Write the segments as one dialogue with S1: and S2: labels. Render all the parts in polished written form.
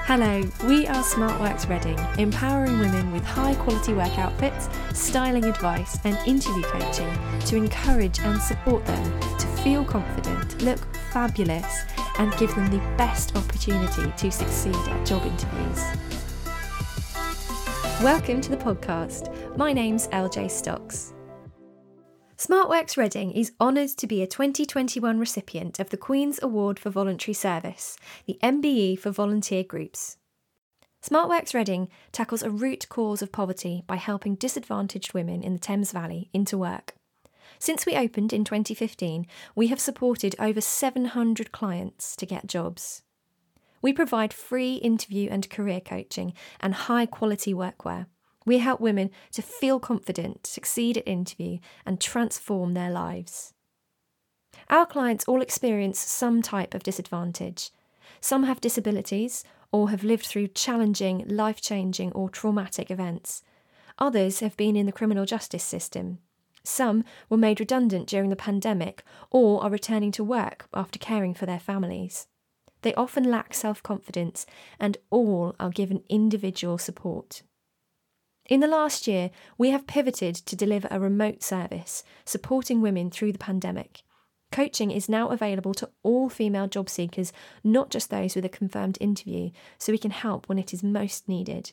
S1: Hello, we are SmartWorks Reading, empowering women with high quality work outfits, styling advice and interview coaching to encourage and support them to feel confident, look fabulous and give them the best opportunity to succeed at job interviews. Welcome to the podcast. My name's LJ Stocks. SmartWorks Reading is honoured to be a 2021 recipient of the Queen's Award for Voluntary Service, the MBE for volunteer groups. SmartWorks Reading tackles a root cause of poverty by helping disadvantaged women in the Thames Valley into work. Since we opened in 2015, we have supported over 700 clients to get jobs. We provide free interview and career coaching and high-quality workwear. We help women to feel confident, succeed at interview and transform their lives. Our clients all experience some type of disadvantage. Some have disabilities or have lived through challenging, life-changing or traumatic events. Others have been in the criminal justice system. Some were made redundant during the pandemic or are returning to work after caring for their families. They often lack self-confidence and all are given individual support. In the last year, we have pivoted to deliver a remote service, supporting women through the pandemic. Coaching is now available to all female job seekers, not just those with a confirmed interview, so we can help when it is most needed.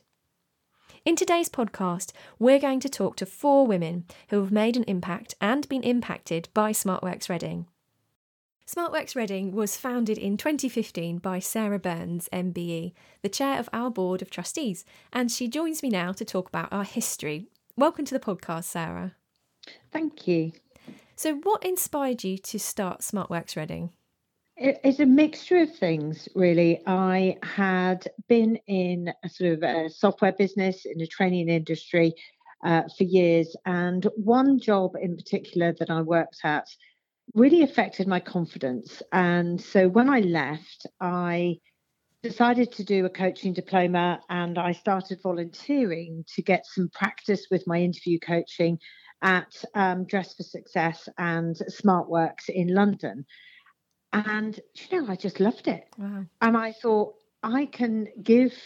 S1: In today's podcast, we're going to talk to 4 women who have made an impact and been impacted by SmartWorks Reading. SmartWorks Reading was founded in 2015 by Sarah Burns, MBE, the chair of our board of trustees, and she joins me now to talk about our history. Welcome to the podcast, Sarah.
S2: Thank you.
S1: So what inspired you to start SmartWorks Reading?
S2: It's a mixture of things, really. I had been in a sort of a software business in the training industry for years, and one job in particular that I worked at really affected my confidence. And so when I left, I decided to do a coaching diploma and I started volunteering to get some practice with my interview coaching at Dress for Success and SmartWorks in London. And, I just loved it.
S1: Wow.
S2: And I thought, I can give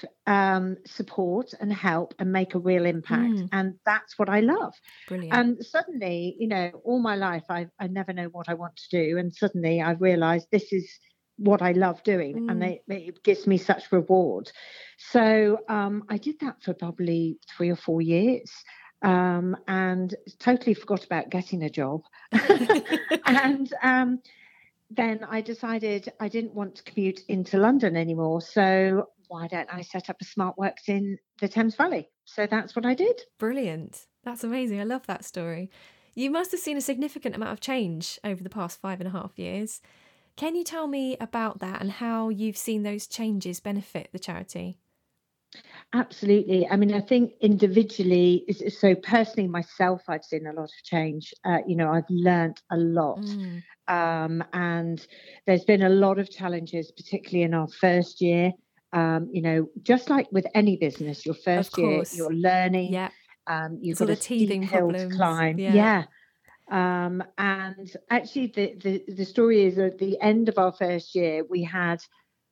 S2: support and help and make a real impact. And that's what I love.
S1: Brilliant.
S2: And suddenly, all my life, I never know what I want to do. And suddenly I realized this is what I love doing. And it gives me such reward. So I did that for probably 3 or 4 years. And totally forgot about getting a job. And then I decided I didn't want to commute into London anymore. So why don't I set up a SmartWorks in the Thames Valley? So that's what I did.
S1: Brilliant. That's amazing. I love that story. You must have seen a significant amount of change over the past 5.5 years. Can you tell me about that and how you've seen those changes benefit the charity?
S2: Absolutely. I mean, I think individually, so personally myself, I've seen a lot of change. I've learnt a lot. And there's been a lot of challenges, particularly in our first year. Just like with any business, your first year, you're learning.
S1: Yeah.
S2: You've got a steep hill to climb.
S1: Yeah.
S2: And actually, the story is at the end of our first year, we had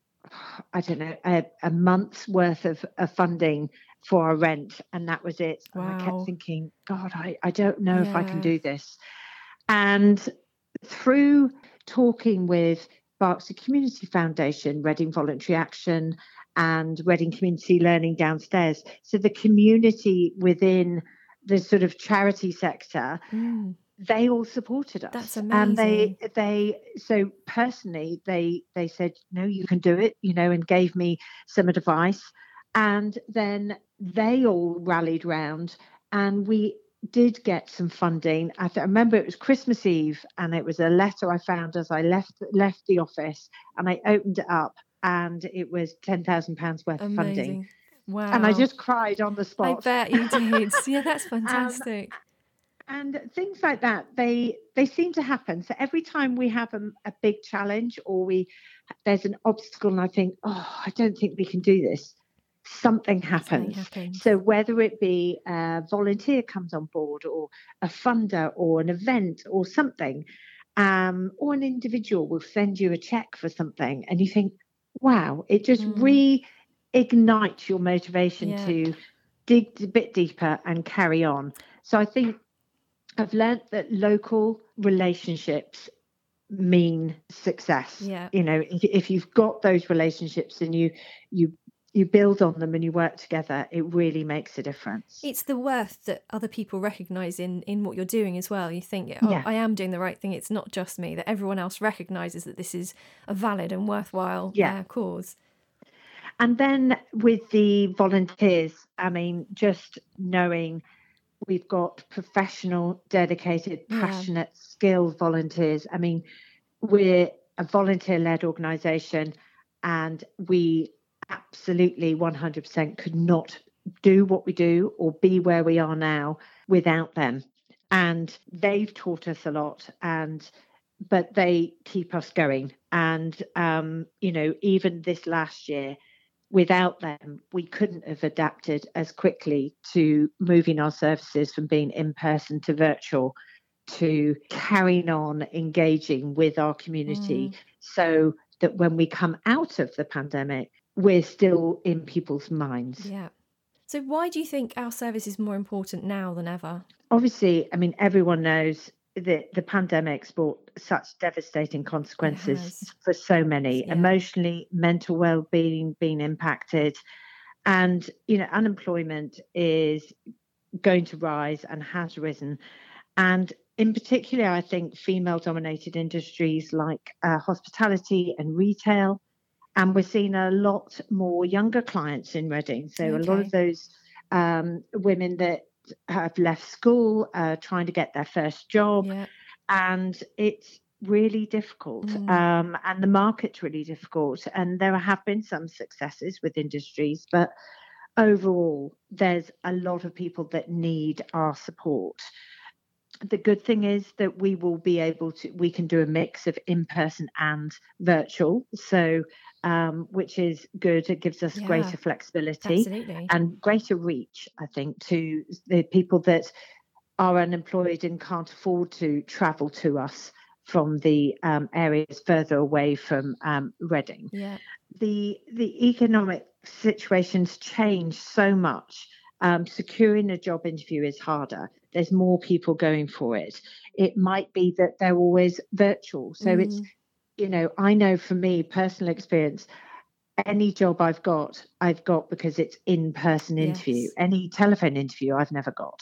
S2: a month's worth of funding for our rent, and that was it.
S1: Wow.
S2: And I kept thinking, God, I don't know if I can do this. And through talking with Berkshire Community Foundation, Reading Voluntary Action, and Reading Community Learning downstairs, so the community within the sort of charity sector, they all supported us.
S1: That's amazing.
S2: And they so personally, they said, no, you can do it, and gave me some advice. And then they all rallied round and we did get some funding. I remember it was Christmas Eve and it was a letter I found as I left the office, and I opened it up and it was £10,000 worth of funding.
S1: Wow.
S2: And I just cried on the spot.
S1: I bet you did. Yeah, that's fantastic.
S2: And things like that, they seem to happen. So every time we have a big challenge or there's an obstacle and I think, I don't think we can do this, something happens. So whether it be a volunteer comes on board or a funder or an event or something, or an individual will send you a check for something and you think, wow, it just ignites your motivation
S1: Yeah.
S2: to dig a bit deeper and carry on. So I think I've learned that local relationships mean success.
S1: Yeah.
S2: If you've got those relationships and you build on them and you work together, it really makes a difference.
S1: It's the worth that other people recognise in what you're doing as well. You think, oh,
S2: Yeah.
S1: I am doing the right thing. It's not just me, that everyone else recognises that this is a valid and worthwhile cause.
S2: And then with the volunteers, I mean, just knowing we've got professional, dedicated, passionate, skilled volunteers. I mean, we're a volunteer-led organisation, and we absolutely 100% could not do what we do or be where we are now without them. And they've taught us a lot, but they keep us going. And, even this last year, without them, we couldn't have adapted as quickly to moving our services from being in person to virtual, to carrying on engaging with our community, so that when we come out of the pandemic, we're still in people's minds.
S1: Yeah. So why do you think our service is more important now than ever?
S2: Obviously, I mean, everyone knows that the pandemic's brought such devastating consequences for so many, emotionally, mental well-being being impacted. And, unemployment is going to rise and has risen. And in particular, I think female-dominated industries like hospitality and retail. And we're seeing a lot more younger clients in Reading. So a lot of those women that have left school, trying to get their first job. Yeah. And it's really difficult. And the market's really difficult. And there have been some successes with industries, but overall, there's a lot of people that need our support. The good thing is that we can do a mix of in-person and virtual. So, which is good. It gives us greater flexibility and greater reach, I think, to the people that are unemployed and can't afford to travel to us from the areas further away from Reading.
S1: Yeah.
S2: The economic situation's changed so much. Securing a job interview is harder. There's more people going for it. It might be that they're always virtual. So it's, I know from me, personal experience, any job I've got because it's in-person interview. Any telephone interview I've never got.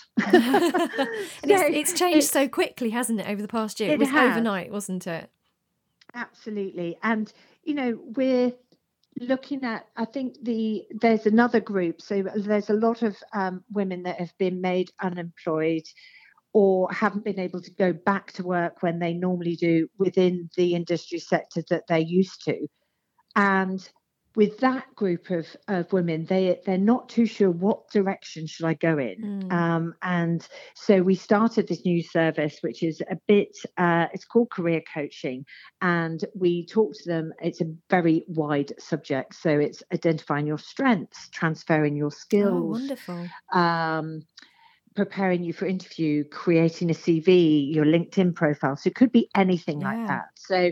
S1: And it's changed so quickly, hasn't it, over the past year? It was overnight, wasn't it?
S2: Absolutely. And, we're looking at, I think there's another group. So there's a lot of women that have been made unemployed or haven't been able to go back to work when they normally do within the industry sector that they're used to. And with that group of women, they're not too sure what direction should I go in. And so we started this new service, which is a bit, it's called career coaching. And we talk to them. It's a very wide subject. So it's identifying your strengths, transferring your skills.
S1: Oh, wonderful.
S2: Preparing you for interview, creating a CV, your LinkedIn profile. So it could be anything like that. So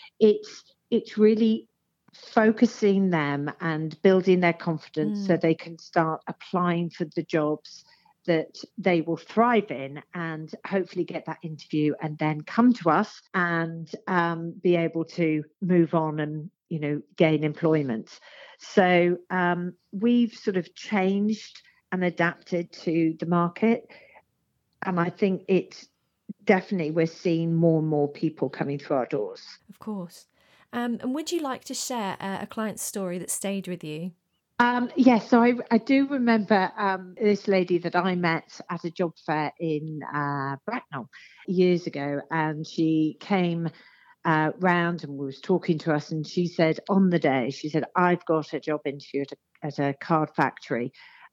S2: it's really focusing them and building their confidence so they can start applying for the jobs that they will thrive in and hopefully get that interview and then come to us and be able to move on and, gain employment. So we've sort of changed and adapted to the market. And I think it's definitely, we're seeing more and more people coming through our doors.
S1: Of course. And would you like to share a client's story that stayed with you?
S2: Yes, so I do remember this lady that I met at a job fair in Bracknell years ago, and she came round and was talking to us, and she said on the day, she said, I've got a job interview at a card factory.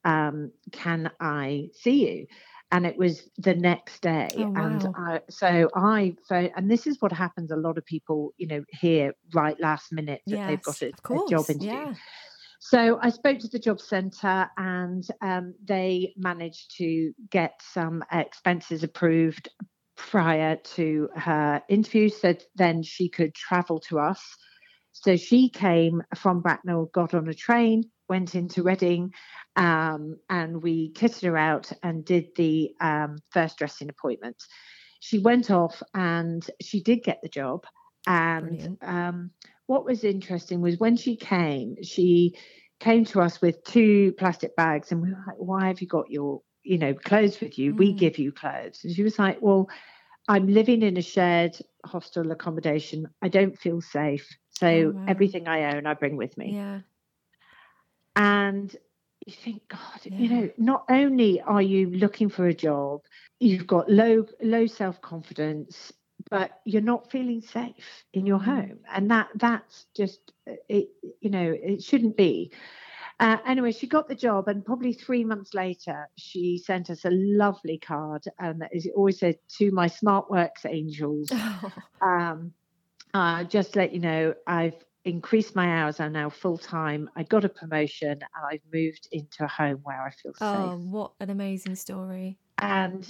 S2: Can I see you? And it was the next day.
S1: Oh, wow.
S2: And I phoned, and this is what happens. A lot of people, hear right last minute that they've got a job interview. Yeah. So I spoke to the job centre, and they managed to get some expenses approved prior to her interview, so then she could travel to us. So she came from Bracknell, got on a train, went into Reading, and we kitted her out and did the first dressing appointment. She went off and she did get the job. And what was interesting was when she came to us with 2 plastic bags, and we were like, why have you got your, clothes with you? We give you clothes. And she was like, well, I'm living in a shared hostel accommodation. I don't feel safe. So everything I own, I bring with me.
S1: Yeah.
S2: And you think, God, not only are you looking for a job, you've got low self-confidence, but you're not feeling safe in your home. And that's just, it shouldn't be. Anyway, she got the job, and probably 3 months later, she sent us a lovely card. And it always said, to my SmartWorks angels, just to let you know, I've increased my hours. I'm now full-time. I got a promotion, and I've moved into a home where I feel safe.
S1: Oh, what an amazing story.
S2: And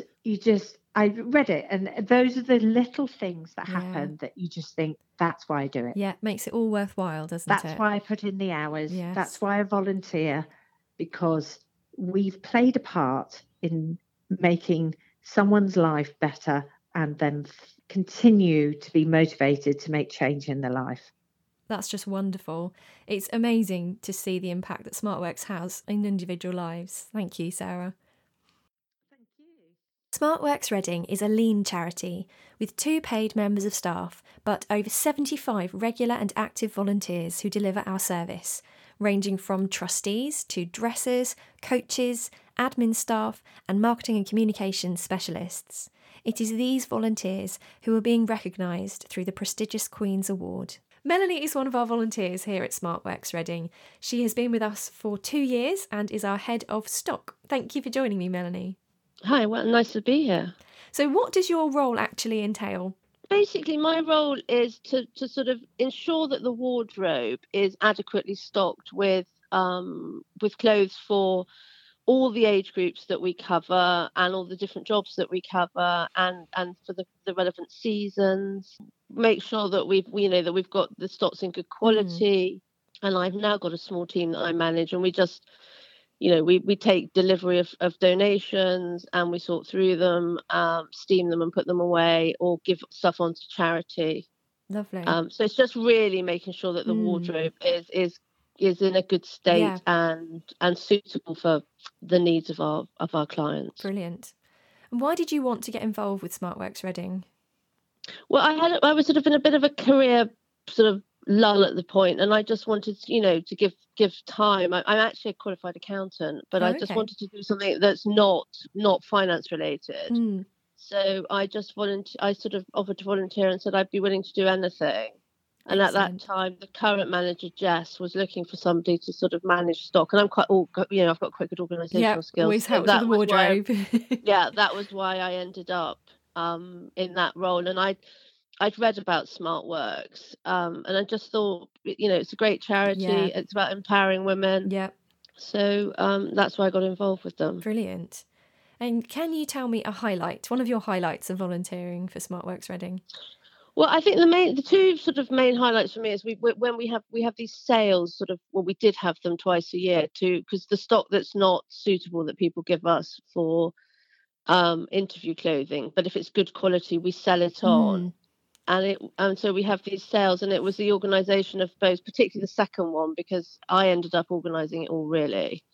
S2: I read it, and those are the little things that happen that you just think, that's why I do it.
S1: Yeah, makes it all worthwhile, doesn't it?
S2: That's why I put in the hours.
S1: Yes.
S2: That's why I volunteer, because we've played a part in making someone's life better, and then continue to be motivated to make change in their life.
S1: That's just wonderful. It's amazing to see the impact that SmartWorks has in individual lives. Thank you, Sarah.
S2: Thank you.
S1: SmartWorks Reading is a lean charity with 2 paid members of staff, but over 75 regular and active volunteers who deliver our service, ranging from trustees to dressers, coaches, admin staff, and marketing and communications specialists. It is these volunteers who are being recognised through the prestigious Queen's Award. Melanie is one of our volunteers here at SmartWorks Reading. She has been with us for 2 years and is our head of stock. Thank you for joining me, Melanie.
S3: Hi, well, nice to be here.
S1: So what does your role actually entail?
S3: Basically, my role is to sort of ensure that the wardrobe is adequately stocked with clothes for all the age groups that we cover and all the different jobs that we cover, and for the relevant seasons. Make sure that we've got the stocks in good quality. And I've now got a small team that I manage, and we just we take delivery of donations, and we sort through them, steam them and put them away, or give stuff on to charity.
S1: Lovely.
S3: So it's just really making sure that the wardrobe is in a good state and suitable for the needs of our clients.
S1: Brilliant. And why did you want to get involved with SmartWorks Reading?
S3: Well, I was sort of in a bit of a career sort of lull at the point, and I just wanted to give time. I'm actually a qualified accountant, but I just wanted to do something that's not finance related. So I sort of offered to volunteer and said I'd be willing to do anything. And at that time, the current manager, Jess, was looking for somebody to sort of manage stock. And I'm I've got quite good organisational skills.
S1: Always helps with the wardrobe.
S3: That was why I ended up in that role. And I'd read about SmartWorks, and I just thought, it's a great charity.
S1: Yeah.
S3: It's about empowering women.
S1: Yeah.
S3: So that's why I got involved with them.
S1: Brilliant. And can you tell me one of your highlights of volunteering for SmartWorks Reading?
S3: Well, I think the 2 sort of main highlights for me is when we have these sales we did have them twice a year because the stock that's not suitable that people give us for interview clothing, but if it's good quality, we sell it on. And so we have these sales, and it was the organisation of both, particularly the second one, because I ended up organising it all really.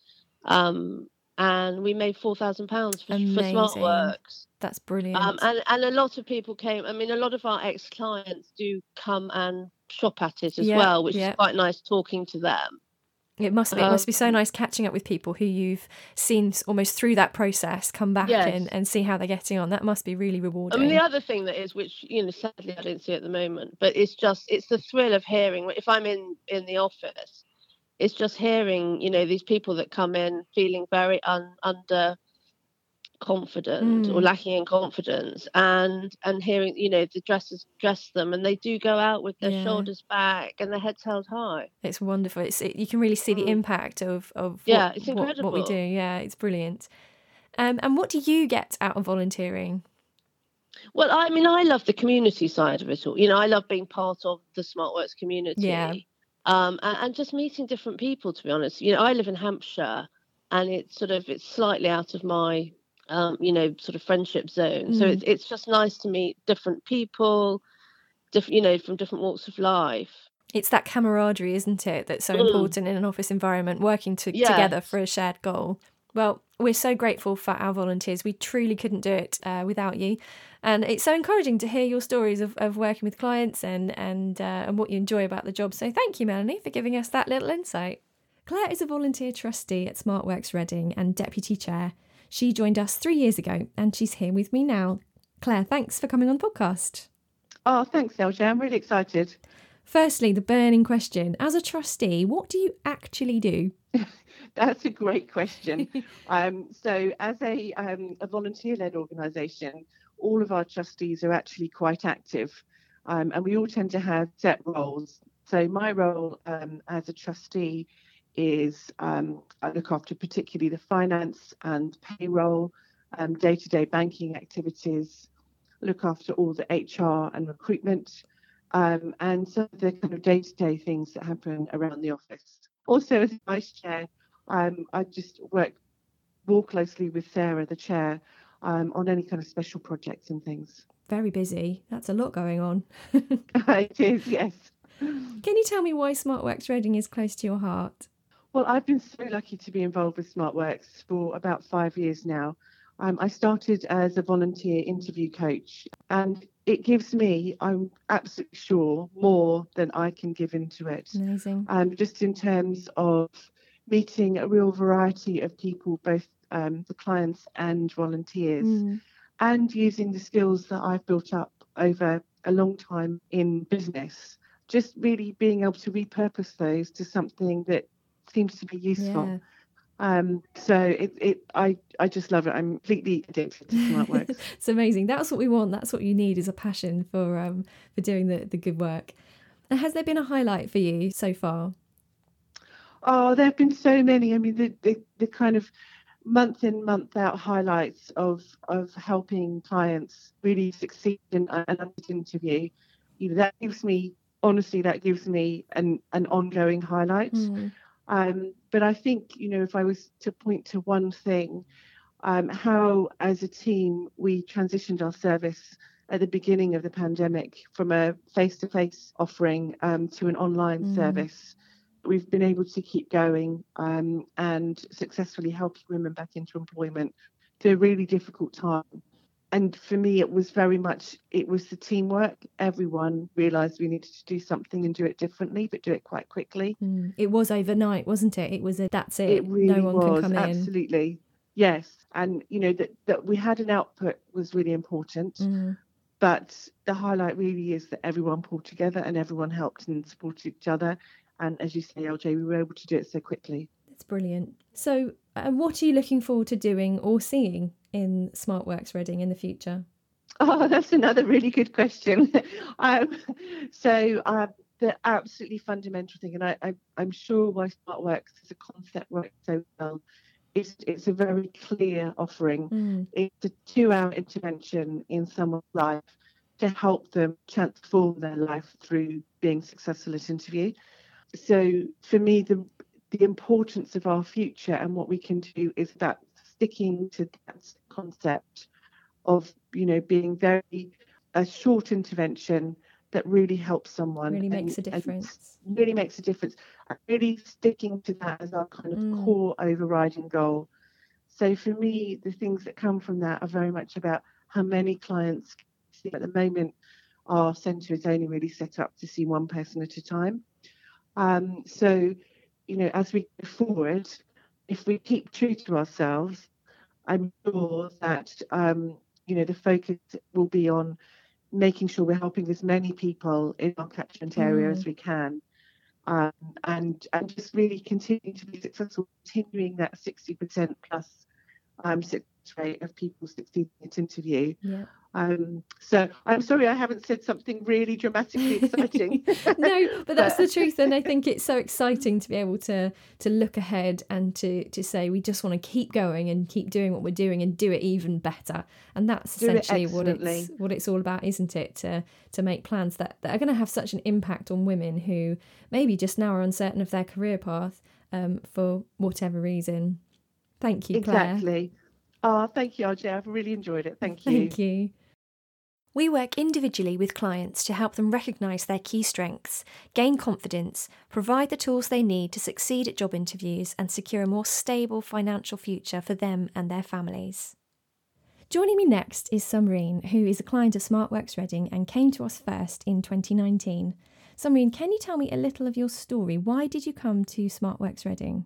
S3: And we made £4,000 for SmartWorks.
S1: That's brilliant.
S3: And a lot of people came. I mean, a lot of our ex-clients do come and shop at it as well, which is quite nice talking to them.
S1: It must be. It must be so nice catching up with people who you've seen almost through that process come back and see how they're getting on. That must be really rewarding.
S3: I mean, the other thing that is, which sadly I don't see at the moment, but it's the thrill of hearing. If I'm in the office, it's just hearing these people that come in feeling very under confident or lacking in confidence, and hearing the dressers dress them, and they do go out with their shoulders back and their heads held high.
S1: It's wonderful. You can really see the impact of
S3: it's incredible.
S1: what we do. It's brilliant. And what do you get out of volunteering?
S3: Well, I mean, I love the community side of it all. I love being part of the SmartWorks community. and just meeting different people, to be honest. I live in Hampshire, and it's slightly out of my sort of friendship zone. So it's just nice to meet different people, from different walks of life.
S1: It's that camaraderie, isn't it, that's so important in an office environment, working together for a shared goal. Well, we're so grateful for our volunteers. We truly couldn't do it without you. And it's so encouraging to hear your stories of working with clients and what you enjoy about the job. So thank you, Melanie, for giving us that little insight. Claire is a volunteer trustee at SmartWorks Reading and deputy chair. She joined us 3 years ago and she's here with me now. Claire, thanks for coming on the podcast.
S4: Oh, thanks, LJ. I'm really excited.
S1: Firstly, the burning question. As a trustee, what do you actually do?
S4: That's a great question. So as a volunteer-led organisation, all of our trustees are actually quite active, and we all tend to have set roles. So my role as a trustee is I look after particularly the finance and payroll, day-to-day banking activities, look after all the HR and recruitment, and some of the kind of day-to-day things that happen around the office. Also, as vice chair, I just work more closely with Sarah, the chair, on any kind of special projects and things.
S1: Very busy. That's a lot going on.
S4: It is, yes.
S1: Can you tell me why SmartWorks Reading is close to your heart?
S4: Well, I've been so lucky to be involved with SmartWorks for about 5 years now. I started as a volunteer interview coach, and it gives me, I'm absolutely sure, more than I can give into it.
S1: Amazing.
S4: Just in terms of meeting a real variety of people, both the clients and volunteers, and using the skills that I've built up over a long time in business, just really being able to repurpose those to something that seems to be useful.
S1: Yeah.
S4: So I just love it. I'm completely addicted to SmartWorks.
S1: It's amazing. That's what we want. That's what you need, is a passion for doing the good work. And has there been a highlight for you so far?
S4: Oh, there have been so many. I mean, the kind of month in, month out highlights of helping clients really succeed in an interview. That gives me, honestly, an ongoing highlight. But I think, if I was to point to one thing, how as a team we transitioned our service at the beginning of the pandemic from a face-to-face offering to an online service. We've been able to keep going and successfully helping women back into employment through a really difficult time. And for me, it was the teamwork. Everyone realised we needed to do something and do it differently, but do it quite quickly.
S1: It was overnight, wasn't it? It was that's it.
S4: It really
S1: no one
S4: was,
S1: can come in.
S4: Absolutely. Yes. And, that we had an output was really important. But the highlight really is that everyone pulled together and everyone helped and supported each other. And as you say, LJ, we were able to do it so quickly.
S1: That's brilliant. So what are you looking forward to doing or seeing in SmartWorks Reading in the future?
S4: Oh, that's another really good question. The absolutely fundamental thing, and I'm sure why SmartWorks as a concept works so well, it's a very clear offering. It's a 2-hour intervention in someone's life to help them transform their life through being successful at interview. So for me, the importance of our future and what we can do is that sticking to that concept of, being a short intervention that really helps someone.
S1: Really makes a difference.
S4: Really makes a difference. Really sticking to that as our kind of core overriding goal. So for me, the things that come from that are very much about how many clients see. At the moment, our centre is only really set up to see one person at a time. So, as we go forward, if we keep true to ourselves, I'm sure that, the focus will be on making sure we're helping as many people in our catchment area as we can. And just really continuing to be successful, continuing that 60% plus success rate of people succeeding at interview.
S1: Yeah.
S4: So I'm sorry I haven't said something really dramatically exciting.
S1: No, but that's the truth, and I think it's so exciting to be able to look ahead and to say we just want to keep going and keep doing what we're doing and do it even better. And that's essentially what it's all about, isn't it? To make plans that are going to have such an impact on women who maybe just now are uncertain of their career path for whatever reason. Thank you, Claire.
S4: Exactly. Oh, thank you, RJ. I've really enjoyed it. Thank you.
S1: Thank you. We work individually with clients to help them recognise their key strengths, gain confidence, provide the tools they need to succeed at job interviews and secure a more stable financial future for them and their families. Joining me next is Sumreen, who is a client of SmartWorks Reading and came to us first in 2019. Sumreen, can you tell me a little of your story? Why did you come to SmartWorks Reading?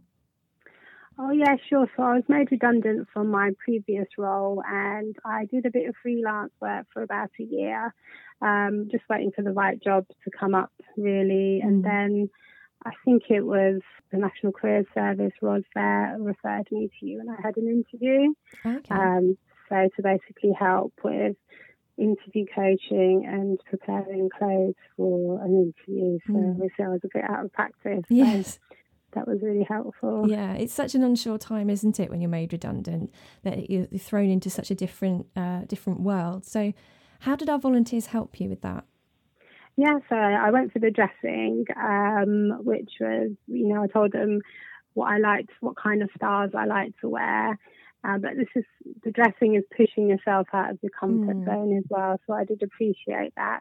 S5: Oh, yeah, sure. So I was made redundant from my previous role and I did a bit of freelance work for about a year, just waiting for the right job to come up, really. And then I think it was the National Careers Service, Ros there, referred me to you and I had an interview.
S1: Okay.
S5: So to basically help with interview coaching and preparing clothes for an interview. So obviously I was a bit out of practice.
S1: Yes.
S5: So that was really helpful.
S1: Yeah, it's such an unsure time, isn't it, when you're made redundant, that you're thrown into such a different world. So how did our volunteers help you with that?
S5: Yeah, so I went for the dressing, which was, I told them what I liked, what kind of styles I liked to wear. But the dressing is pushing yourself out of your comfort zone as well. So I did appreciate that.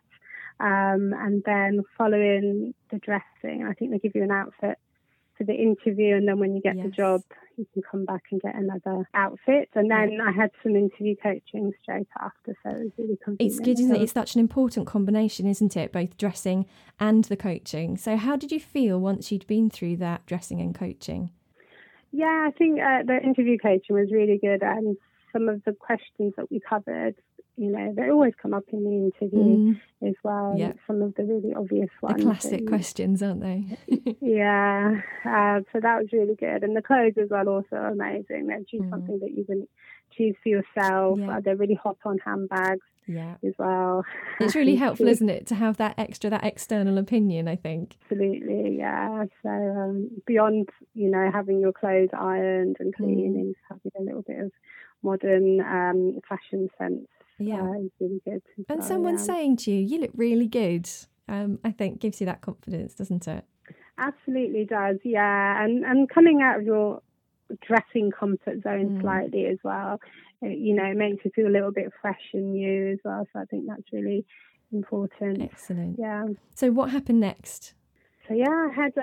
S5: And then following the dressing, I think they give you an outfit for the interview, and then when you get the job you can come back and get another outfit. And then I had some interview coaching straight after, so it was really convenient.
S1: It's good, isn't it? It's such an important combination, isn't it, both dressing and the coaching. So how did you feel once you'd been through that dressing and coaching?
S5: Yeah, I think the interview coaching was really good, and some of the questions that we covered, they always come up in the interview as well.
S1: Yeah.
S5: Some of the really obvious ones.
S1: The classic questions, aren't they?
S5: Yeah. So that was really good. And the clothes as well, also amazing. They choose something that you wouldn't choose for yourself.
S1: Yeah.
S5: They're really hot on handbags as well.
S1: It's really helpful, isn't it, to have that external opinion, I think.
S5: Absolutely, yeah. So beyond, having your clothes ironed and cleaning, having a little bit of modern fashion sense.
S1: Yeah,
S5: it's really good.
S1: And someone saying to you, you look really good, I think gives you that confidence, doesn't it?
S5: Absolutely does, yeah. And coming out of your dressing comfort zone slightly as well, it makes you feel a little bit fresh and new as well. So I think that's really important.
S1: Excellent.
S5: Yeah.
S1: So what happened next?
S5: So I had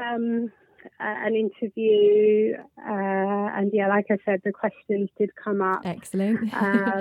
S5: an interview, and like I said, the questions did come up.
S1: Excellent.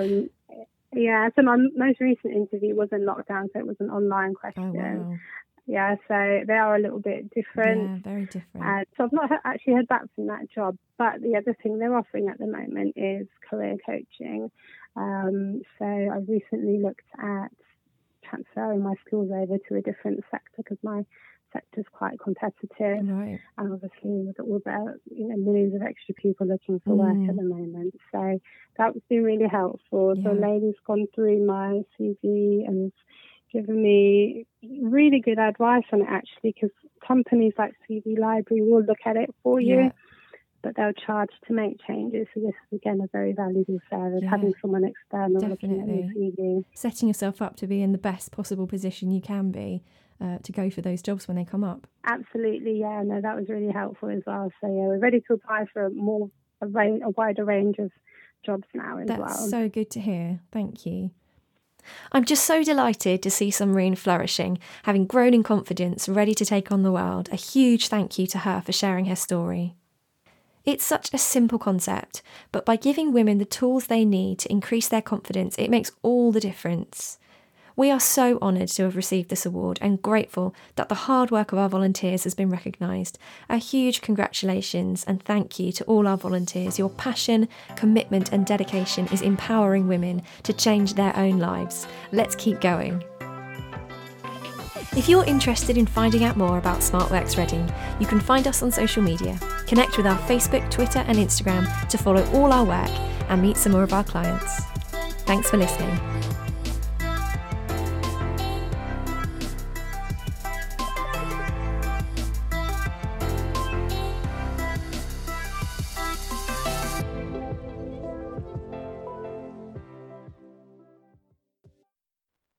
S5: So my most recent interview was in lockdown, so it was an online question.
S1: Oh, wow.
S5: Yeah, so they are a little bit different.
S1: Yeah, very different.
S5: So I've not actually heard back from that job, but the other thing they're offering at the moment is career coaching. So I've recently looked at transferring my skills over to a different sector because my sector's quite competitive,
S1: right.
S5: And obviously with all the millions of extra people looking for work at the moment. So that's been really helpful.
S1: Yeah.
S5: So a lady's gone through my CV and given me really good advice on it, actually, because companies like CV Library will look at it for you, but they'll charge to make changes. So this is, again, a very valuable service, having someone external looking at your CV.
S1: Setting yourself up to be in the best possible position you can be to go for those jobs when they come up.
S5: Absolutely, yeah. No, that was really helpful as well. So, we're ready to apply for a wider range of jobs now as well.
S1: That's so good to hear. Thank you. I'm just so delighted to see Sumreen flourishing, having grown in confidence, ready to take on the world. A huge thank you to her for sharing her story. It's such a simple concept, but by giving women the tools they need to increase their confidence, it makes all the difference. We are so honoured to have received this award and grateful that the hard work of our volunteers has been recognised. A huge congratulations and thank you to all our volunteers. Your passion, commitment and dedication is empowering women to change their own lives. Let's keep going. If you're interested in finding out more about SmartWorks Reading, you can find us on social media. Connect with our Facebook, Twitter and Instagram to follow all our work and meet some more of our clients. Thanks for listening.